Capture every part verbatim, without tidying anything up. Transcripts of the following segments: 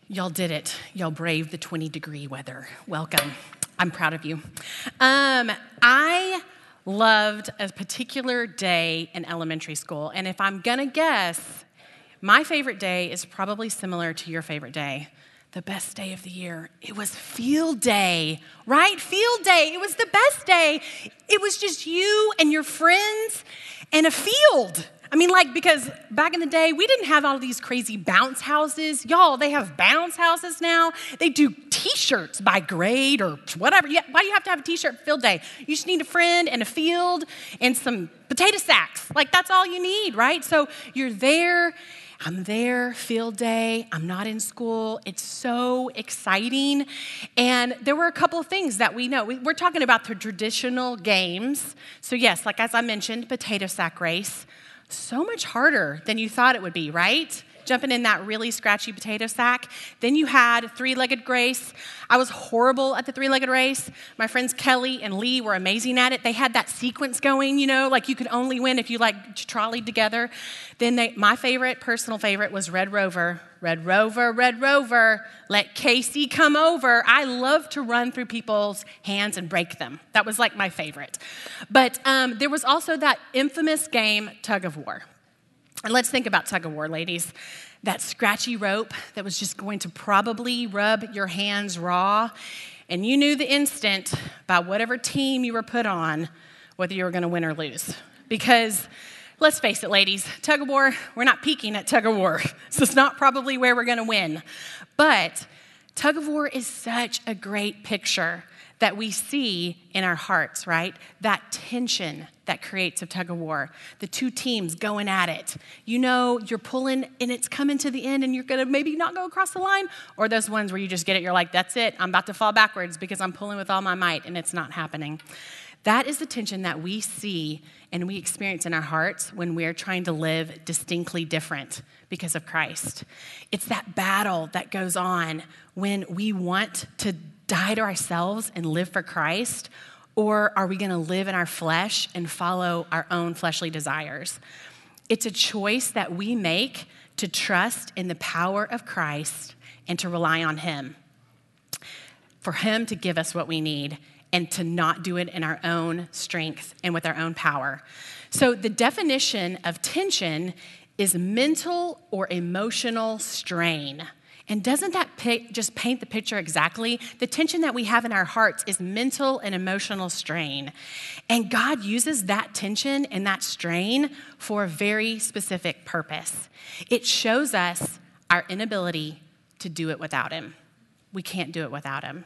Y'all did it. Y'all braved the twenty degree weather. Welcome. I'm proud of you. Um, I loved a particular day in elementary school. And if I'm going to guess, my favorite day is probably similar to your favorite day. The best day of the year. It was field day, right? Field day. It was the best day. It was just you and your friends and a field. I mean, like, because back in the day, we didn't have all these crazy bounce houses. Y'all, they have bounce houses now. They do T-shirts by grade or whatever. Why do you have to have a T-shirt field day? You just need a friend and a field and some potato sacks. Like, that's all you need, right? So you're there. I'm there, field day. I'm not in school. It's so exciting. And there were a couple of things that we know. We, we're talking about the traditional games. So yes, like as I mentioned, potato sack race. So much harder than you thought it would be, right? Jumping in that really scratchy potato sack. Then you had three-legged race. I was horrible at the three-legged race. My friends Kelly and Lee were amazing at it. They had that sequence going, you know, like you could only win if you like trolleyed together. Then they, my favorite, personal favorite was Red Rover. Red Rover, Red Rover, let Casey come over. I love to run through people's hands and break them. That was like my favorite. But um, there was also that infamous game, tug of war. And let's think about tug of war, ladies. That scratchy rope that was just going to probably rub your hands raw. And you knew the instant by whatever team you were put on whether you were going to win or lose. Because let's face it, ladies, tug of war, we're not peaking at tug of war. So it's not probably where we're going to win. But tug of war is such a great picture that we see in our hearts, right? That tension that creates a tug of war. The two teams going at it. You know, you're pulling and it's coming to the end and you're going to maybe not go across the line. Or those ones where you just get it, you're like, that's it. I'm about to fall backwards because I'm pulling with all my might and it's not happening. That is the tension that we see and we experience in our hearts when we're trying to live distinctly different because of Christ. It's that battle that goes on when we want to die to ourselves and live for Christ, or are we going to live in our flesh and follow our own fleshly desires? It's a choice that we make to trust in the power of Christ and to rely on Him, for Him to give us what we need and to not do it in our own strength and with our own power. So the definition of tension is mental or emotional strain. And doesn't that pic- just paint the picture exactly? The tension that we have in our hearts is mental and emotional strain. And God uses that tension and that strain for a very specific purpose. It shows us our inability to do it without Him. We can't do it without Him.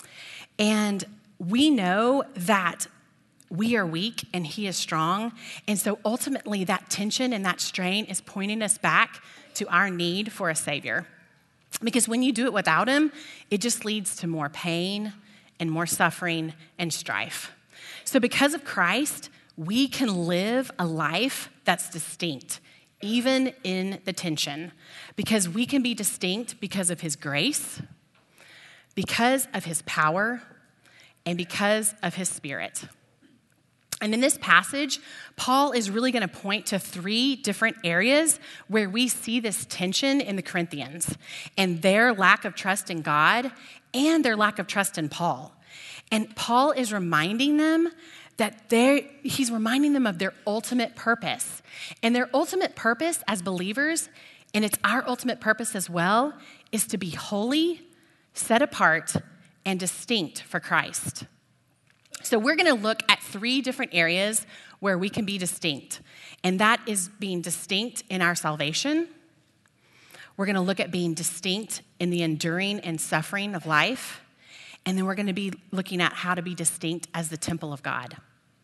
And we know that we are weak and He is strong. And so ultimately that tension and that strain is pointing us back to our need for a Savior. Because when you do it without Him, it just leads to more pain and more suffering and strife. So because of Christ, we can live a life that's distinct, even in the tension. Because we can be distinct because of His grace, because of His power, and because of His Spirit. And in this passage, Paul is really going to point to three different areas where we see this tension in the Corinthians and their lack of trust in God and their lack of trust in Paul. And Paul is reminding them that they're, he's reminding them of their ultimate purpose. And their ultimate purpose as believers, and it's our ultimate purpose as well, is to be holy, set apart, and distinct for Christ. So we're going to look at three different areas where we can be distinct. And that is being distinct in our salvation. We're going to look at being distinct in the enduring and suffering of life. And then we're going to be looking at how to be distinct as the temple of God.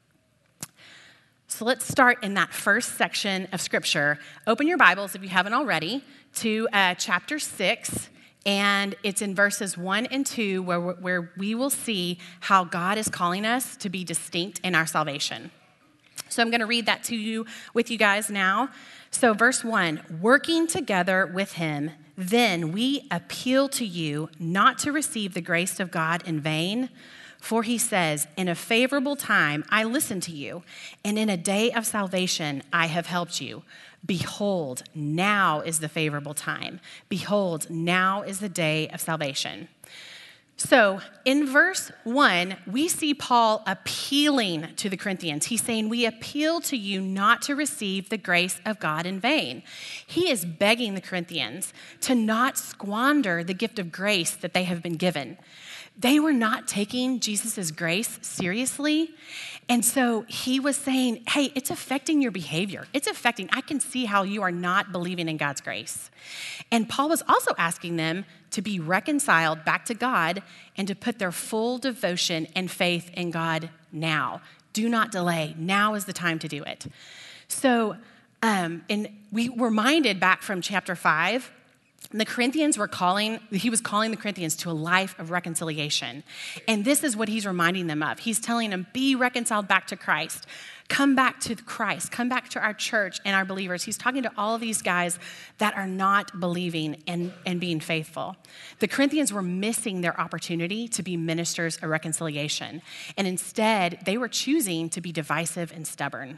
So let's start in that first section of Scripture. Open your Bibles, if you haven't already, to uh, chapter six. And it's in verses one and two where, where we will see how God is calling us to be distinct in our salvation. So I'm going to read that to you with you guys now. So verse one, working together with Him, then we appeal to you not to receive the grace of God in vain, For he says, in a favorable time I listened to you, and in a day of salvation I have helped you. Behold, now is the favorable time. Behold, now is the day of salvation. So in verse one, we see Paul appealing to the Corinthians. He's saying, we appeal to you not to receive the grace of God in vain. He is begging the Corinthians to not squander the gift of grace that they have been given. They were not taking Jesus' grace seriously. And so he was saying, hey, it's affecting your behavior. It's affecting, I can see how you are not believing in God's grace. And Paul was also asking them to be reconciled back to God and to put their full devotion and faith in God now. Do not delay. Now is the time to do it. So, um, and we were reminded back from chapter five, the Corinthians were calling, he was calling the Corinthians to a life of reconciliation. And this is what he's reminding them of. He's telling them, be reconciled back to Christ. Come back to Christ. Come back to our church and our believers. He's talking to all of these guys that are not believing and, and being faithful. The Corinthians were missing their opportunity to be ministers of reconciliation. And instead, they were choosing to be divisive and stubborn.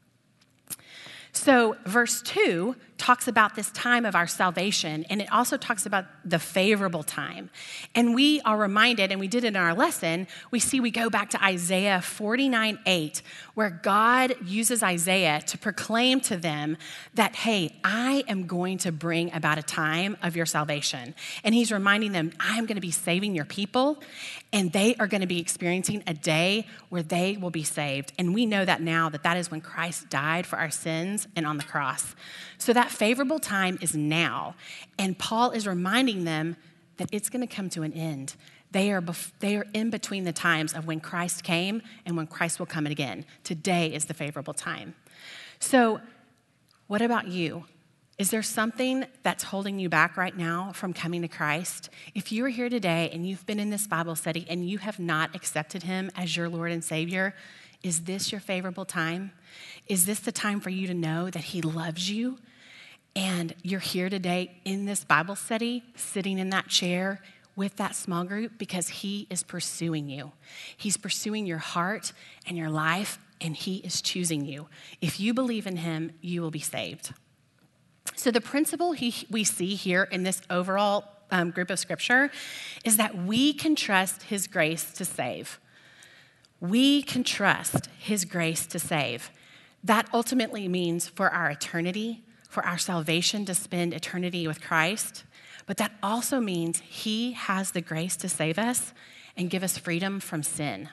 So verse two talks about this time of our salvation, and it also talks about the favorable time. And we are reminded, and we did it in our lesson, we see we go back to Isaiah forty-nine eight, where God uses Isaiah to proclaim to them that, hey, I am going to bring about a time of your salvation. And he's reminding them, I am going to be saving your people, and they are going to be experiencing a day where they will be saved. And we know that now, that that is when Christ died for our sins and on the cross. So that favorable time is now. And Paul is reminding them that it's going to come to an end. They are, bef- they are in between the times of when Christ came and when Christ will come again. Today is the favorable time. So what about you? Is there something that's holding you back right now from coming to Christ? If you are here today and you've been in this Bible study and you have not accepted him as your Lord and Savior, is this your favorable time? Is this the time for you to know that he loves you? And you're here today in this Bible study, sitting in that chair with that small group because he is pursuing you. He's pursuing your heart and your life, and he is choosing you. If you believe in him, you will be saved. So the principle he, we see here in this overall um, group of scripture is that we can trust his grace to save. We can trust his grace to save. That ultimately means for our eternity, for our salvation to spend eternity with Christ, but that also means he has the grace to save us and give us freedom from sin.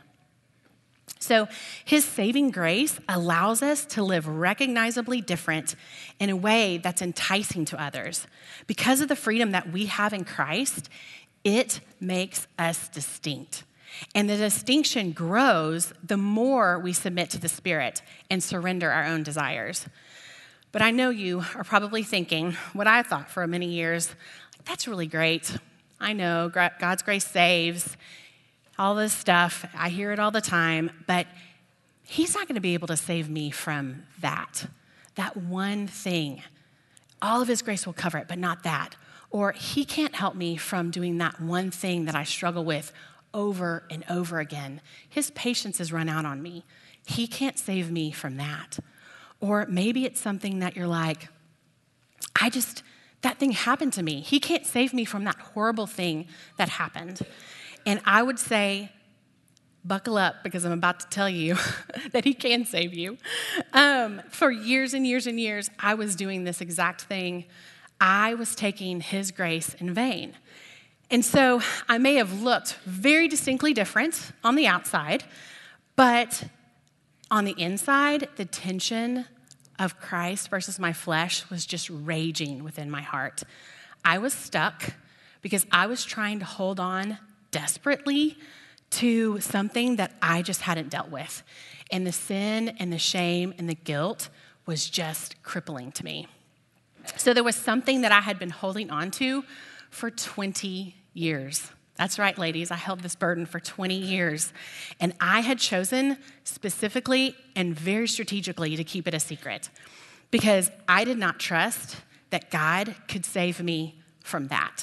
So his saving grace allows us to live recognizably different in a way that's enticing to others. Because of the freedom that we have in Christ, it makes us distinct. And the distinction grows the more we submit to the Spirit and surrender our own desires. But I know you are probably thinking what I thought for many years, that's really great. I know God's grace saves, all this stuff. I hear it all the time, but he's not going to be able to save me from that, that one thing. All of his grace will cover it, but not that. Or he can't help me from doing that one thing that I struggle with over and over again. His patience has run out on me. He can't save me from that. Or maybe it's something that you're like, I just, that thing happened to me. He can't save me from that horrible thing that happened. And I would say, buckle up, because I'm about to tell you that he can save you. Um, for years and years and years, I was doing this exact thing. I was taking his grace in vain. And so I may have looked very distinctly different on the outside, but on the inside, the tension of Christ versus my flesh was just raging within my heart. I was stuck because I was trying to hold on desperately to something that I just hadn't dealt with. And the sin and the shame and the guilt was just crippling to me. So there was something that I had been holding on to for twenty years. That's right, ladies. I held this burden for twenty years. And I had chosen specifically and very strategically to keep it a secret because I did not trust that God could save me from that.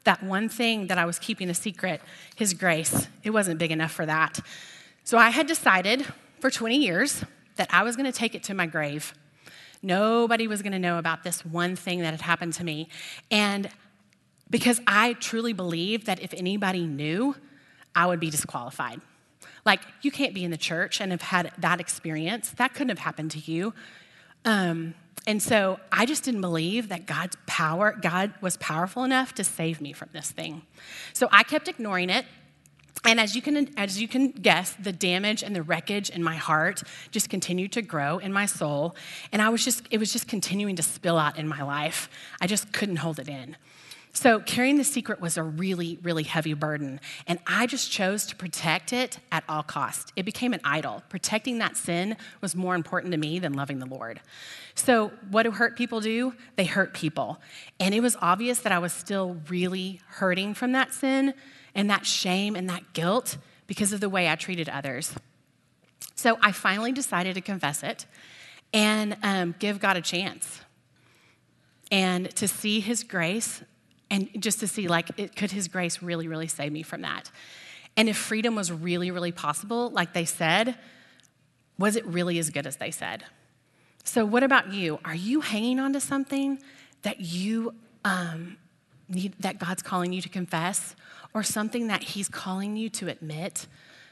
That one thing that I was keeping a secret, his grace, it wasn't big enough for that. So I had decided for twenty years that I was going to take it to my grave. Nobody was going to know about this one thing that had happened to me. And because I truly believed that if anybody knew, I would be disqualified. Like, you can't be in the church and have had that experience. That couldn't have happened to you. Um, and so I just didn't believe that God's power, God was powerful enough to save me from this thing. So I kept ignoring it. And as you can as you can guess, the damage and the wreckage in my heart just continued to grow in my soul. And I was just, it was just continuing to spill out in my life. I just couldn't hold it in. So carrying the secret was a really, really heavy burden. And I just chose to protect it at all costs. It became an idol. Protecting that sin was more important to me than loving the Lord. So what do hurt people do? They hurt people. And it was obvious that I was still really hurting from that sin and that shame and that guilt because of the way I treated others. So I finally decided to confess it and um, give God a chance. And to see his grace, and just to see, like, it, could his grace really, really save me from that? And if freedom was really, really possible, like they said, was it really as good as they said? So what about you? Are you hanging on to something that you um, need, that God's calling you to confess, or something that he's calling you to admit?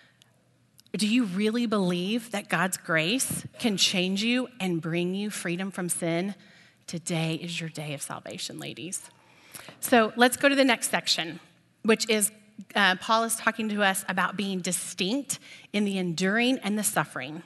Do you really believe that God's grace can change you and bring you freedom from sin? Today is your day of salvation, ladies. So let's go to the next section, which is uh, Paul is talking to us about being distinct in the enduring and the suffering.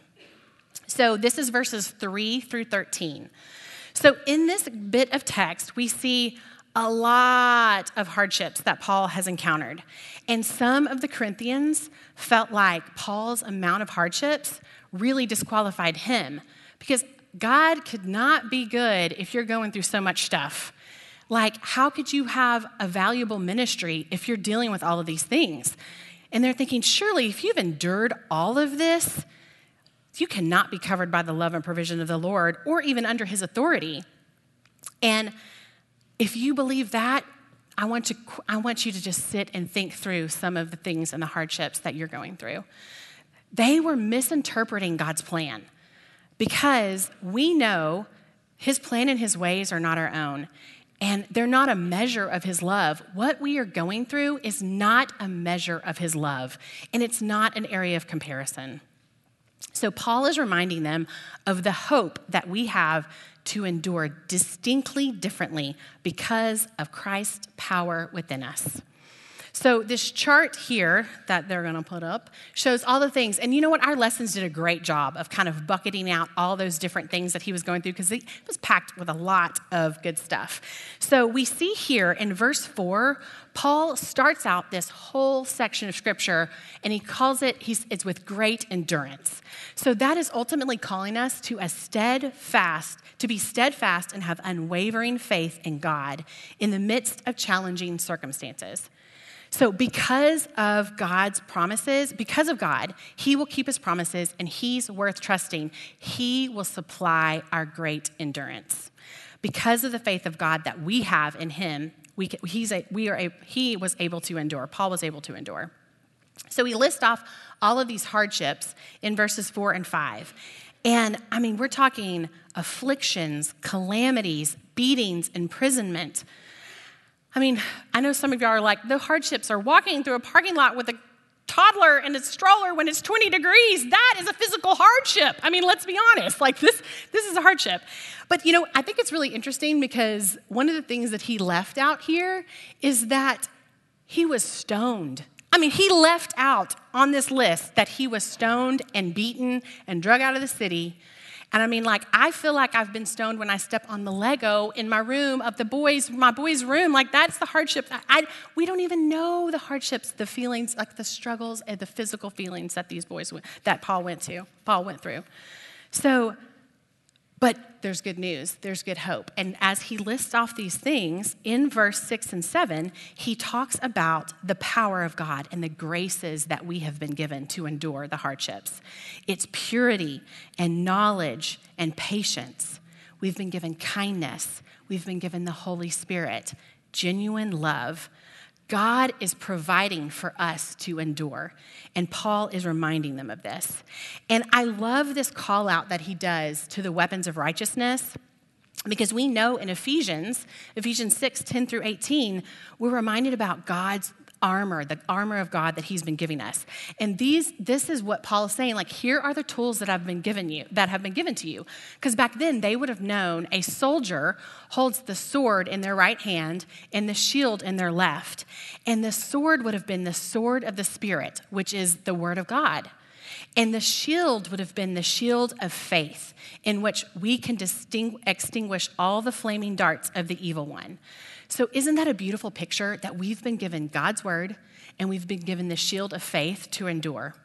So this is verses three through thirteen. So in this bit of text, we see a lot of hardships that Paul has encountered. And some of the Corinthians felt like Paul's amount of hardships really disqualified him, because God could not be good if you're going through so much stuff. Like, how could you have a valuable ministry if you're dealing with all of these things? And they're thinking, surely if you've endured all of this, you cannot be covered by the love and provision of the Lord or even under his authority. And if you believe that, I want you, I want you to just sit and think through some of the things and the hardships that you're going through. They were misinterpreting God's plan, because we know his plan and his ways are not our own. And they're not a measure of his love. What we are going through is not a measure of his love, and it's not an area of comparison. So Paul is reminding them of the hope that we have to endure distinctly differently because of Christ's power within us. So this chart here that they're going to put up shows all the things. And you know what? Our lessons did a great job of kind of bucketing out all those different things that he was going through, because it was packed with a lot of good stuff. So we see here in verse four, Paul starts out this whole section of scripture, and he calls it, he's, it's with great endurance. So that is ultimately calling us to a steadfast, to be steadfast and have unwavering faith in God in the midst of challenging circumstances. So because of God's promises, because of God, he will keep his promises, and he's worth trusting. He will supply our great endurance. Because of the faith of God that we have in him, we, he's a, we are a, he was able to endure. Paul was able to endure. So he lists off all of these hardships in verses four and five. And I mean, we're talking afflictions, calamities, beatings, imprisonment. I mean, I know some of y'all are like, the hardships are walking through a parking lot with a toddler and a stroller when it's twenty degrees. That is a physical hardship. I mean, let's be honest. Like, this, this is a hardship. But, you know, I think it's really interesting, because one of the things that he left out here is that he was stoned. I mean, he left out on this list that he was stoned and beaten and drug out of the city. And I mean, like, I feel like I've been stoned when I step on the Lego in my room of the boys, my boys' room. Like, that's the hardship. I, I, we don't even know the hardships, the feelings, like the struggles and the physical feelings that these boys, that Paul went to, Paul went through. So, but there's good news. There's good hope. And as he lists off these things in verse six and seven, he talks about the power of God and the graces that we have been given to endure the hardships. It's purity and knowledge and patience. We've been given kindness. We've been given the Holy Spirit, genuine love, God is providing for us to endure. And Paul is reminding them of this. And I love this call out that he does to the weapons of righteousness, because we know in Ephesians, Ephesians six, ten through eighteen, we're reminded about God's armor, the armor of God that he's been giving us. And these, this is what Paul is saying, like, here are the tools that have been given you, that have been given to you. Because back then they would have known a soldier holds the sword in their right hand and the shield in their left. And the sword would have been the sword of the Spirit, which is the word of God. And the shield would have been the shield of faith, in which we can distingu- extinguish all the flaming darts of the evil one. So isn't that a beautiful picture that we've been given God's word and we've been given the shield of faith to endure?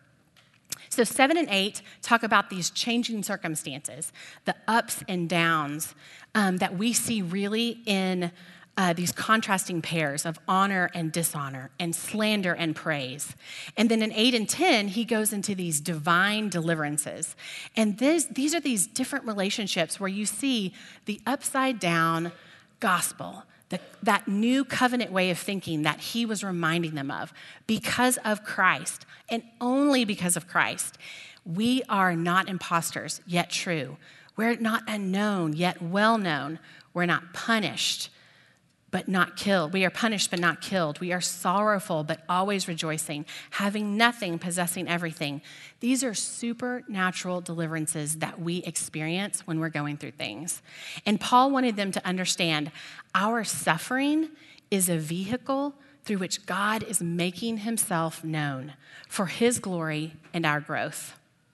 So seven and eight talk about these changing circumstances, the ups and downs um, that we see really in uh, these contrasting pairs of honor and dishonor and slander and praise. And then in eight and ten, he goes into these divine deliverances. And this, these are these different relationships where you see the upside down gospel, The, that new covenant way of thinking that he was reminding them of. Because of Christ, and only because of Christ, we are not imposters, yet true. We're not unknown, yet well known. We're not punished, but not killed. We are punished, but not killed. We are sorrowful, but always rejoicing, having nothing, possessing everything. These are supernatural deliverances that we experience when we're going through things. And Paul wanted them to understand our suffering is a vehicle through which God is making himself known for his glory and our growth.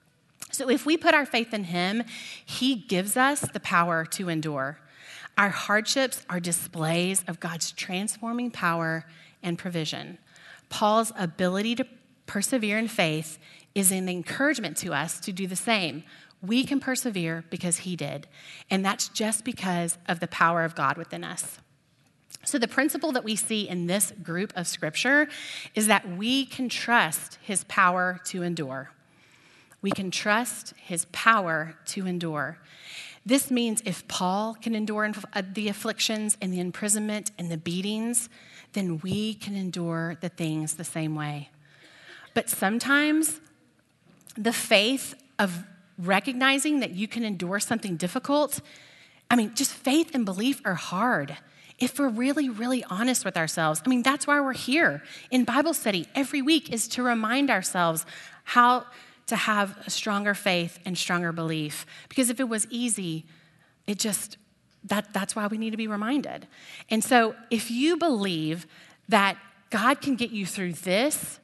So if we put our faith in him, he gives us the power to endure. Our hardships are displays of God's transforming power and provision. Paul's ability to persevere in faith is an encouragement to us to do the same. We can persevere because he did, and that's just because of the power of God within us. So the principle that we see in this group of scripture is that we can trust his power to endure. We can trust his power to endure. This means if Paul can endure the afflictions and the imprisonment and the beatings, then we can endure the things the same way. But sometimes the faith of recognizing that you can endure something difficult, I mean, just faith and belief are hard. If we're really, really honest with ourselves, I mean, that's why we're here in Bible study every week, is to remind ourselves how to have a stronger faith and stronger belief. Because if it was easy, it just, that, that's why we need to be reminded. And so if you believe that God can get you through this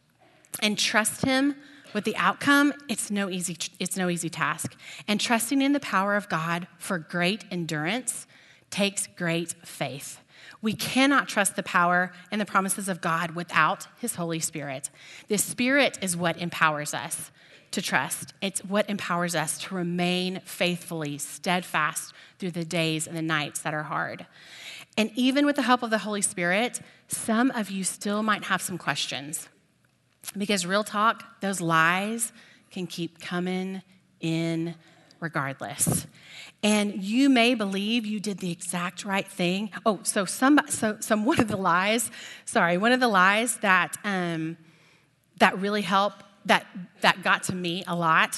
and trust him with the outcome, it's no easy, it's no easy task. And trusting in the power of God for great endurance takes great faith. We cannot trust the power and the promises of God without his Holy Spirit. The Spirit is what empowers us to trust. It's what empowers us to remain faithfully steadfast through the days and the nights that are hard. And even with the help of the Holy Spirit, some of you still might have some questions. Because real talk, those lies can keep coming in regardless. And you may believe you did the exact right thing. Oh, so some, so some one of the lies, sorry, one of the lies that um, that really helped, that that got to me a lot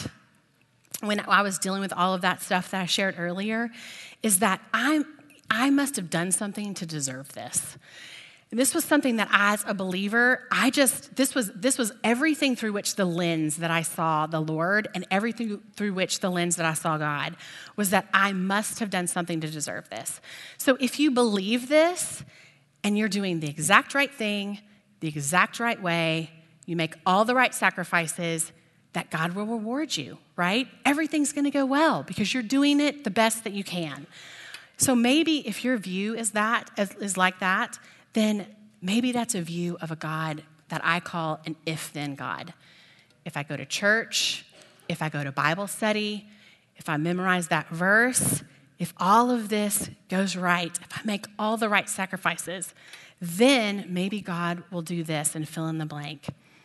when I was dealing with all of that stuff that I shared earlier, is that I'm I must have done something to deserve this. And this was something that as a believer, I just, this was this was everything through which the lens that I saw the Lord and everything through which the lens that I saw God was that I must have done something to deserve this. So if you believe this and you're doing the exact right thing, the exact right way, you make all the right sacrifices, that God will reward you, right? Everything's going to go well because you're doing it the best that you can. So maybe if your view is that, is like that, then maybe that's a view of a God that I call an if-then God. If I go to church, if I go to Bible study, if I memorize that verse, if all of this goes right, if I make all the right sacrifices, then maybe God will do this and fill in the blank.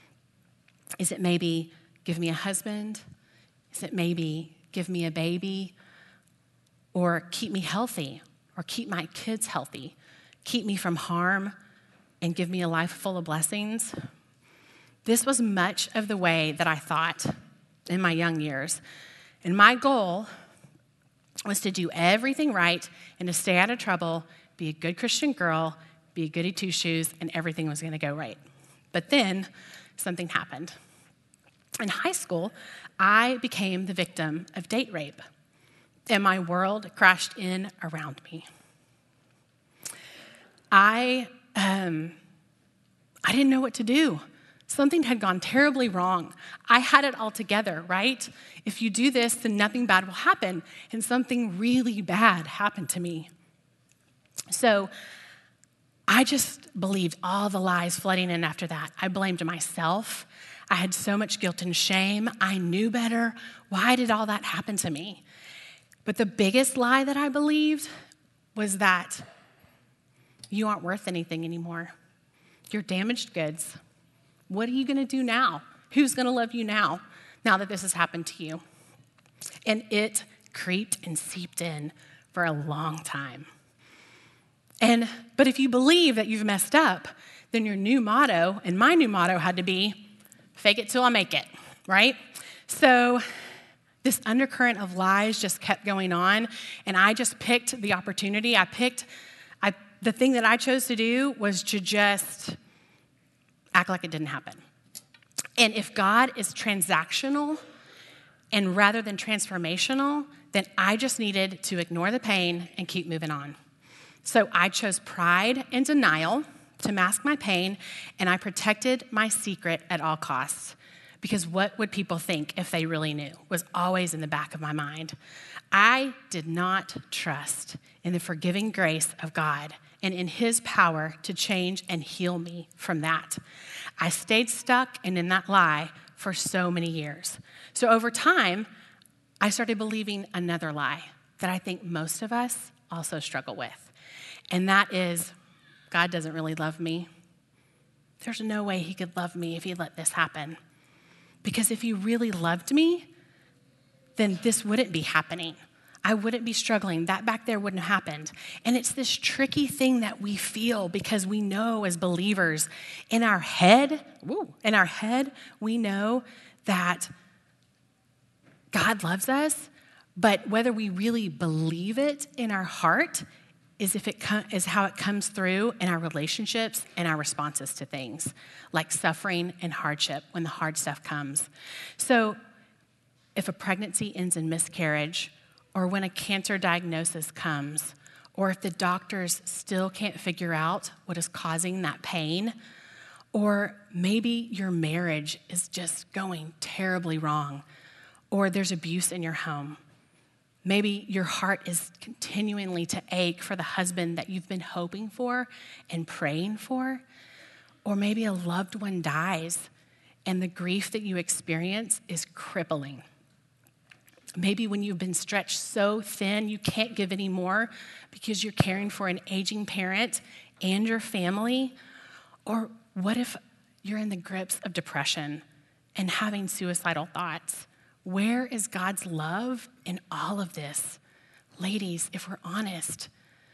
Is it maybe give me a husband? Is it maybe give me a baby? Or keep me healthy? Or keep my kids healthy? Keep me from harm, and give me a life full of blessings? This was much of the way that I thought in my young years. And my goal was to do everything right and to stay out of trouble, be a good Christian girl, be a goody two-shoes, and everything was going to go right. But then something happened. In high school, I became the victim of date rape, and my world crashed in around me. I, um, I didn't know what to do. Something had gone terribly wrong. I had it all together, right? If you do this, then nothing bad will happen, and something really bad happened to me. So I just believed all the lies flooding in after that. I blamed myself. I had so much guilt and shame. I knew better. Why did all that happen to me? But the biggest lie that I believed was that you aren't worth anything anymore. You're damaged goods. What are you going to do now? Who's going to love you now, now that this has happened to you? And it creeped and seeped in for a long time. And but if you believe that you've messed up, then your new motto, and my new motto had to be, fake it till I make it, right? So this undercurrent of lies just kept going on, and I just picked the opportunity. I picked, I, the thing that I chose to do was to just act like it didn't happen. And if God is transactional and rather than transformational, then I just needed to ignore the pain and keep moving on. So I chose pride and denial to mask my pain, and I protected my secret at all costs. Because what would people think if they really knew was always in the back of my mind. I did not trust in the forgiving grace of God and in his power to change and heal me from that. I stayed stuck and in that lie for so many years. So over time, I started believing another lie that I think most of us also struggle with. And that is, God doesn't really love me. There's no way he could love me if he let this happen. Because if he really loved me, then this wouldn't be happening. I wouldn't be struggling. That back there wouldn't have happened. And it's this tricky thing that we feel because we know as believers in our head, woo, in our head, we know that God loves us, but whether we really believe it in our heart is if it com- is how it comes through in our relationships and our responses to things like suffering and hardship when the hard stuff comes. So if a pregnancy ends in miscarriage, or when a cancer diagnosis comes, or if the doctors still can't figure out what is causing that pain, or maybe your marriage is just going terribly wrong, or there's abuse in your home. Maybe your heart is continually to ache for the husband that you've been hoping for and praying for, or maybe a loved one dies and the grief that you experience is crippling. Maybe when you've been stretched so thin, you can't give anymore because you're caring for an aging parent and your family. Or what if you're in the grips of depression and having suicidal thoughts? Where is God's love in all of this? Ladies, if we're honest,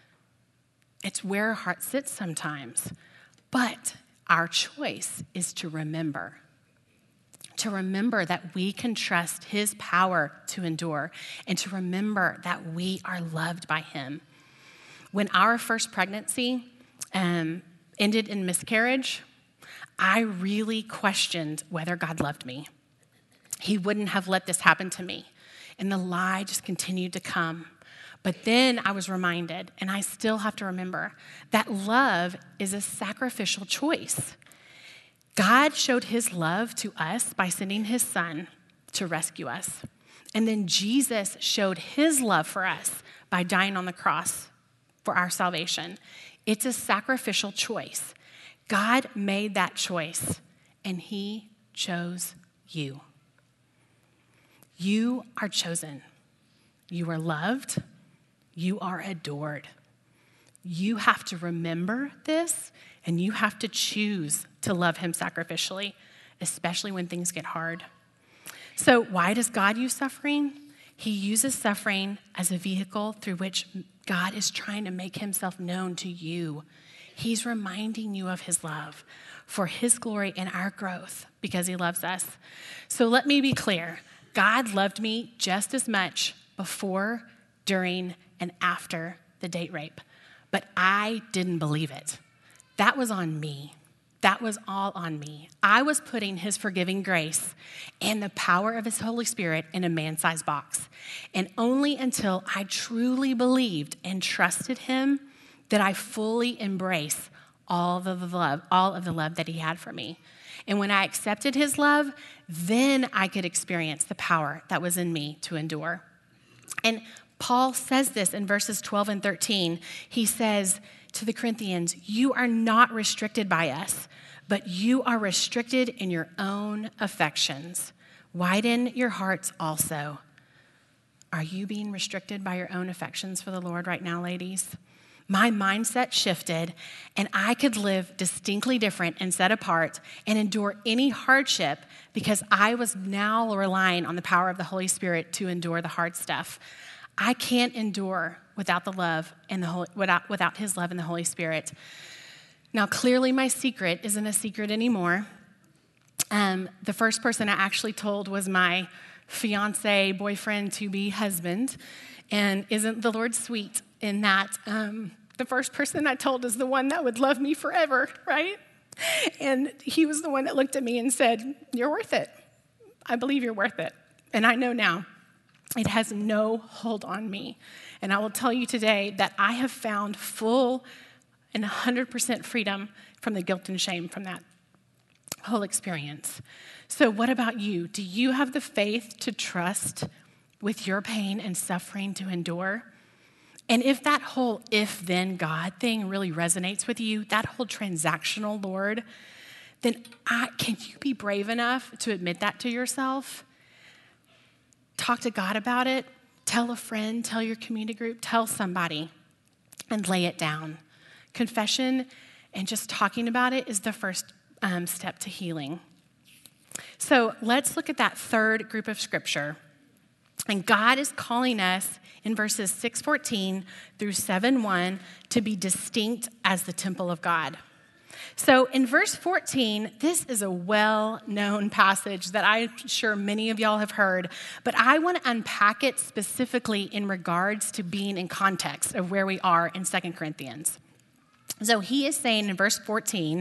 it's where our heart sits sometimes. But our choice is to remember. To remember that we can trust his power to endure, and to remember that we are loved by him. When our first pregnancy um, ended in miscarriage, I really questioned whether God loved me. He wouldn't have let this happen to me. And the lie just continued to come. But then I was reminded, and I still have to remember, that love is a sacrificial choice. God showed his love to us by sending his son to rescue us. And then Jesus showed his love for us by dying on the cross for our salvation. It's a sacrificial choice. God made that choice, and he chose you. You are chosen. You are loved. You are adored. You have to remember this, and you have to choose to love him sacrificially, especially when things get hard. So why does God use suffering? He uses suffering as a vehicle through which God is trying to make himself known to you. He's reminding you of his love for his glory and our growth because he loves us. So let me be clear. God loved me just as much before, during, and after the date rape, but I didn't believe it. That was on me. That was all on me. I was putting his forgiving grace and the power of his Holy Spirit in a man-sized box. And only until I truly believed and trusted him did I fully embrace all of the love, all of the love that he had for me. And when I accepted his love, then I could experience the power that was in me to endure. And Paul says this in verses twelve and thirteen. He says to the Corinthians, you are not restricted by us, but you are restricted in your own affections. Widen your hearts also. Are you being restricted by your own affections for the Lord right now, ladies? My mindset shifted, and I could live distinctly different and set apart and endure any hardship because I was now relying on the power of the Holy Spirit to endure the hard stuff. I can't endure without the love and the Holy, without, without his love and the Holy Spirit. Now, clearly my secret isn't a secret anymore. Um, the first person I actually told was my fiance, boyfriend, to-be husband. And isn't the Lord sweet in that um, the first person I told is the one that would love me forever, right? And he was the one that looked at me and said, you're worth it. I believe you're worth it. And I know now it has no hold on me. And I will tell you today that I have found full and one hundred percent freedom from the guilt and shame from that whole experience. So what about you? Do you have the faith to trust with your pain and suffering to endure? And if that whole if-then God thing really resonates with you, that whole transactional Lord, then I, can you be brave enough to admit that to yourself? Talk to God about it. Tell a friend, tell your community group, tell somebody, and lay it down. Confession and just talking about it is the first um, step to healing. So let's look at that third group of scripture. And God is calling us in verses six fourteen through seven one to be distinct as the temple of God. So in verse fourteen, this is a well-known passage that I'm sure many of y'all have heard, but I want to unpack it specifically in regards to being in context of where we are in Second Corinthians. So he is saying in verse fourteen,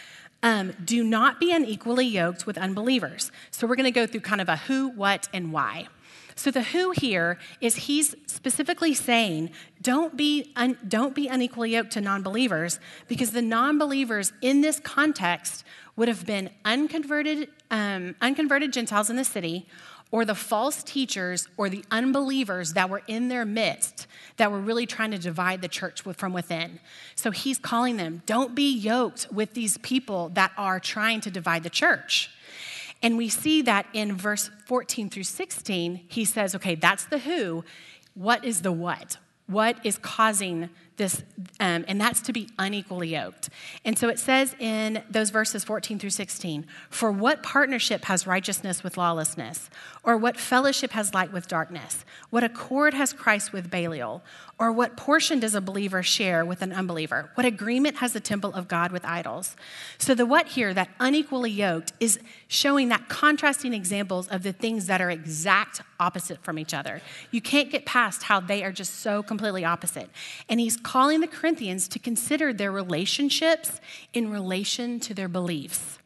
um, do not be unequally yoked with unbelievers. So we're going to go through kind of a who, what, and why. So the who here is he's specifically saying, don't be un, don't be unequally yoked to non-believers, because the non-believers in this context would have been unconverted, um, unconverted Gentiles in the city, or the false teachers or the unbelievers that were in their midst that were really trying to divide the church from within. So he's calling them, don't be yoked with these people that are trying to divide the church. And we see that in verse fourteen through sixteen, he says, okay, that's the who. What is the what? What is causing this? Um, and that's to be unequally yoked. And so it says in those verses fourteen through sixteen, for what partnership has righteousness with lawlessness? Or what fellowship has light with darkness? What accord has Christ with Belial? Or what portion does a believer share with an unbeliever? What agreement has the temple of God with idols? So the what here, that unequally yoked, is showing that contrasting examples of the things that are exact opposite from each other. You can't get past how they are just so completely opposite. And he's calling the Corinthians to consider their relationships in relation to their beliefs.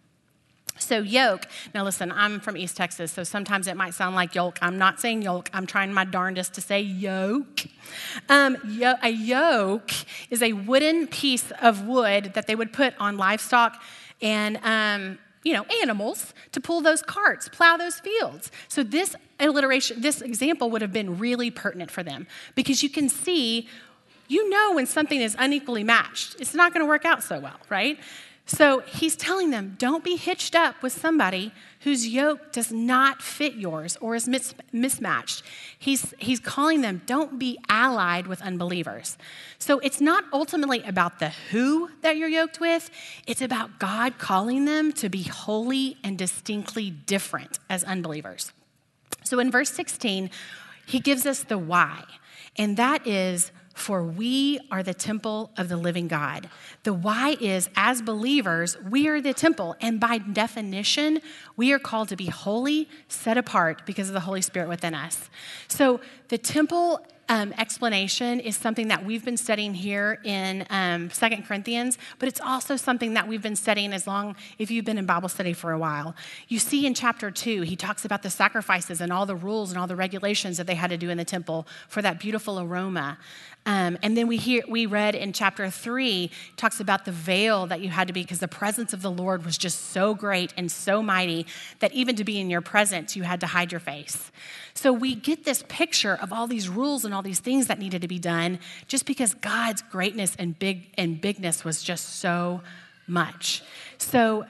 So yoke, now listen, I'm from East Texas, so sometimes it might sound like yoke. I'm not saying yoke. I'm trying my darndest to say yoke. Um, yo- a yoke is a wooden piece of wood that they would put on livestock and, um, you know, animals to pull those carts, plow those fields. So this alliteration, this example would have been really pertinent for them because you can see, you know when something is unequally matched, it's not going to work out so well, right? So he's telling them, don't be hitched up with somebody whose yoke does not fit yours or is mis- mismatched. He's, he's calling them, don't be allied with unbelievers. So it's not ultimately about the who that you're yoked with. It's about God calling them to be holy and distinctly different as unbelievers. So in verse sixteen, he gives us the why, and that is, for we are the temple of the living God. The why is, as believers, we are the temple, and by definition, we are called to be holy, set apart because of the Holy Spirit within us. So the temple Um, explanation is something that we've been studying here in um, Second Corinthians, but it's also something that we've been studying as long, if you've been in Bible study for a while. You see in chapter two, he talks about the sacrifices and all the rules and all the regulations that they had to do in the temple for that beautiful aroma. Um, and then we hear, we read in chapter three, talks about the veil that you had to be, because the presence of the Lord was just so great and so mighty that even to be in your presence, you had to hide your face. So we get this picture of all these rules and all these things that needed to be done just because God's greatness and big and bigness was just so much. So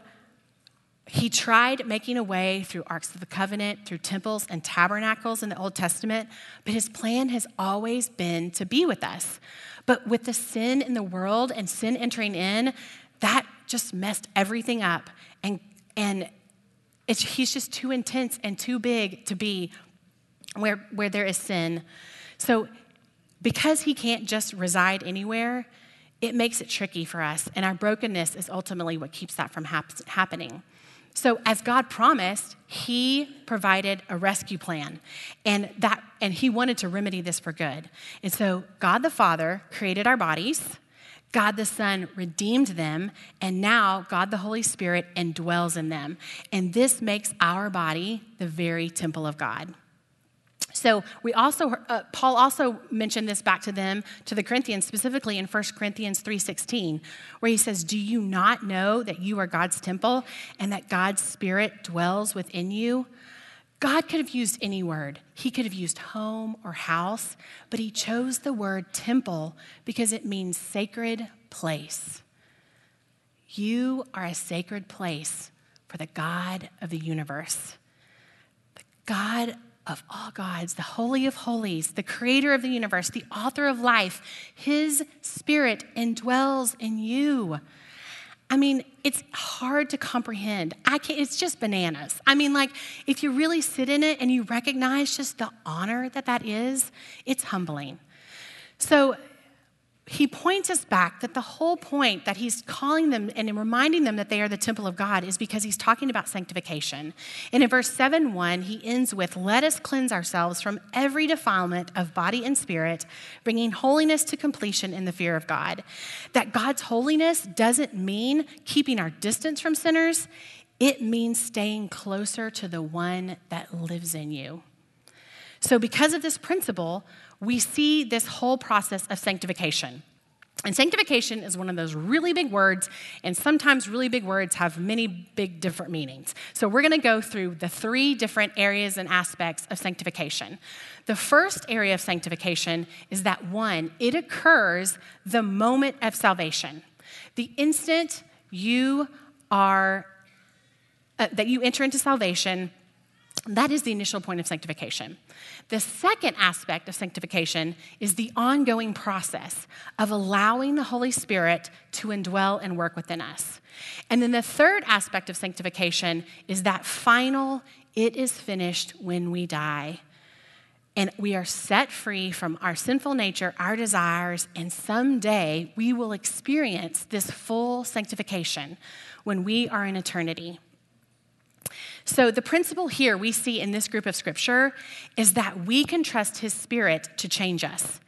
he tried making a way through Arks of the Covenant, through temples and tabernacles in the Old Testament, but his plan has always been to be with us. But with the sin in the world and sin entering in, that just messed everything up. And, and it's, he's just too intense and too big to be where, where there is sin. So because he can't just reside anywhere, it makes it tricky for us. And our brokenness is ultimately what keeps that from hap- happening. So as God promised, he provided a rescue plan, and that and he wanted to remedy this for good. And so God the Father created our bodies, God the Son redeemed them, and now God the Holy Spirit indwells in them. And this makes our body the very temple of God. So we also, uh, Paul also mentioned this back to them, to the Corinthians, specifically in First Corinthians three sixteen, where he says, do you not know that you are God's temple and that God's Spirit dwells within you? God could have used any word. He could have used home or house, but he chose the word temple because it means sacred place. You are a sacred place for the God of the universe, the God of all gods, the Holy of Holies, the creator of the universe, the author of life. His Spirit indwells in you. I mean, it's hard to comprehend. I can't, it's just bananas. I mean, like, if you really sit in it and you recognize just the honor that that is, it's humbling. So he points us back that the whole point that he's calling them and reminding them that they are the temple of God is because he's talking about sanctification. And in verse seven one, he ends with, let us cleanse ourselves from every defilement of body and spirit, bringing holiness to completion in the fear of God. That God's holiness doesn't mean keeping our distance from sinners. It means staying closer to the one that lives in you. So because of this principle, we see this whole process of sanctification. And sanctification is one of those really big words, and sometimes really big words have many big different meanings. So we're going to go through the three different areas and aspects of sanctification. The first area of sanctification is that, one, it occurs the moment of salvation. The instant you are, uh, that you enter into salvation, that is the initial point of sanctification. The second aspect of sanctification is the ongoing process of allowing the Holy Spirit to indwell and work within us. And then the third aspect of sanctification is that final, it is finished when we die. And we are set free from our sinful nature, our desires, and someday we will experience this full sanctification when we are in eternity. So the principle here we see in this group of scripture is that we can trust his Spirit to change us.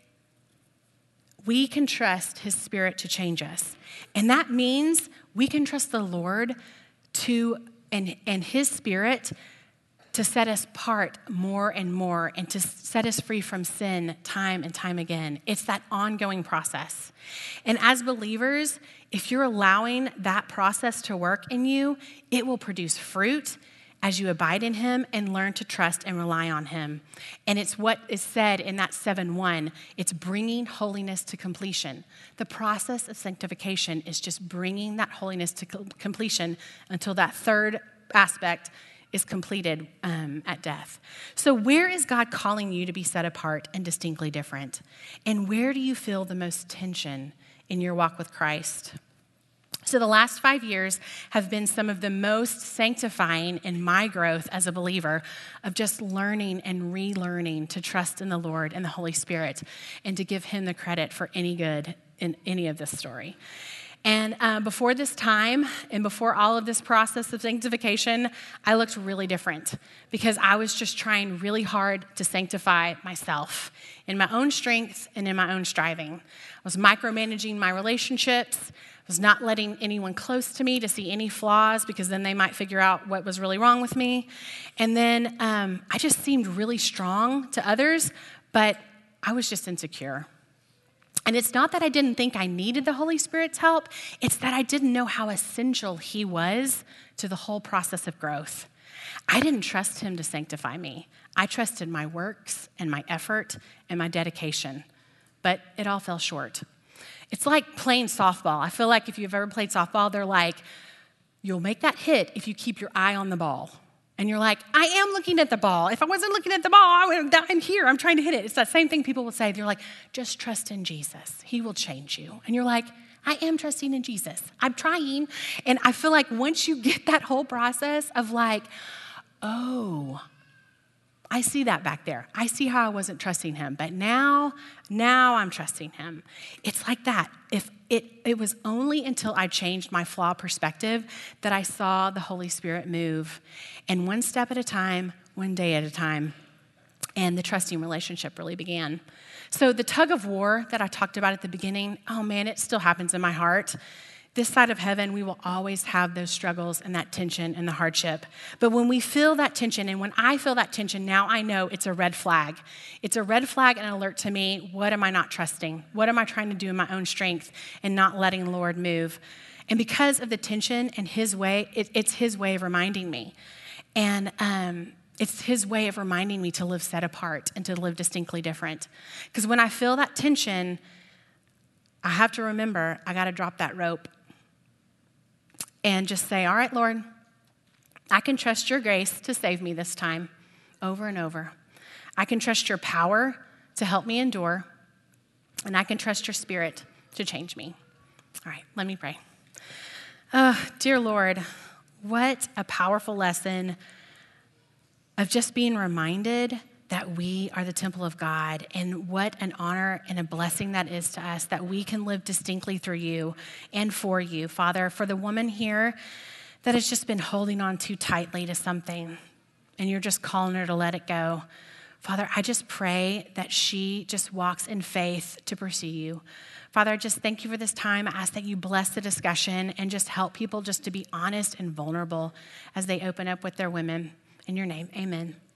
We can trust his Spirit to change us. And that means we can trust the Lord to and, and his Spirit to set us apart more and more and to set us free from sin time and time again. It's that ongoing process. And as believers, if you're allowing that process to work in you, it will produce fruit as you abide in him and learn to trust and rely on him. And it's what is said in that seven one. It's bringing holiness to completion. The process of sanctification is just bringing that holiness to completion until that third aspect is completed um, at death. So where is God calling you to be set apart and distinctly different? And where do you feel the most tension in your walk with Christ? So the last five years have been some of the most sanctifying in my growth as a believer of just learning and relearning to trust in the Lord and the Holy Spirit and to give him the credit for any good in any of this story. And uh, before this time and before all of this process of sanctification, I looked really different because I was just trying really hard to sanctify myself in my own strength and in my own striving. I was micromanaging my relationships, was not letting anyone close to me to see any flaws because then they might figure out what was really wrong with me. And then um, I just seemed really strong to others, but I was just insecure. And it's not that I didn't think I needed the Holy Spirit's help. It's that I didn't know how essential he was to the whole process of growth. I didn't trust him to sanctify me. I trusted my works and my effort and my dedication, but it all fell short. It's like playing softball. I feel like if you've ever played softball, they're like, you'll make that hit if you keep your eye on the ball. And you're like, I am looking at the ball. If I wasn't looking at the ball, I would, I'm here. I'm trying to hit it. It's that same thing people will say. They're like, just trust in Jesus. He will change you. And you're like, I am trusting in Jesus. I'm trying. And I feel like once you get that whole process of like, oh, I see that back there. I see how I wasn't trusting him. But now, now I'm trusting him. It's like that. If it, it was only until I changed my flawed perspective that I saw the Holy Spirit move. And one step at a time, one day at a time, and the trusting relationship really began. So the tug of war that I talked about at the beginning, oh man, it still happens in my heart. This side of heaven, we will always have those struggles and that tension and the hardship. But when we feel that tension, and when I feel that tension, now I know it's a red flag. It's a red flag and an alert to me. What am I not trusting? What am I trying to do in my own strength and not letting the Lord move? And because of the tension and his way, it, it's his way of reminding me. And um, it's his way of reminding me to live set apart and to live distinctly different. Because when I feel that tension, I have to remember I got to drop that rope and just say, all right, Lord, I can trust your grace to save me this time over and over. I can trust your power to help me endure, and I can trust your spirit to change me. All right, let me pray. Oh, dear Lord, what a powerful lesson of just being reminded that we are the temple of God, and what an honor and a blessing that is to us that we can live distinctly through you and for you. Father, for the woman here that has just been holding on too tightly to something and you're just calling her to let it go, Father, I just pray that she just walks in faith to pursue you. Father, I just thank you for this time. I ask that you bless the discussion and just help people just to be honest and vulnerable as they open up with their women. In your name, amen.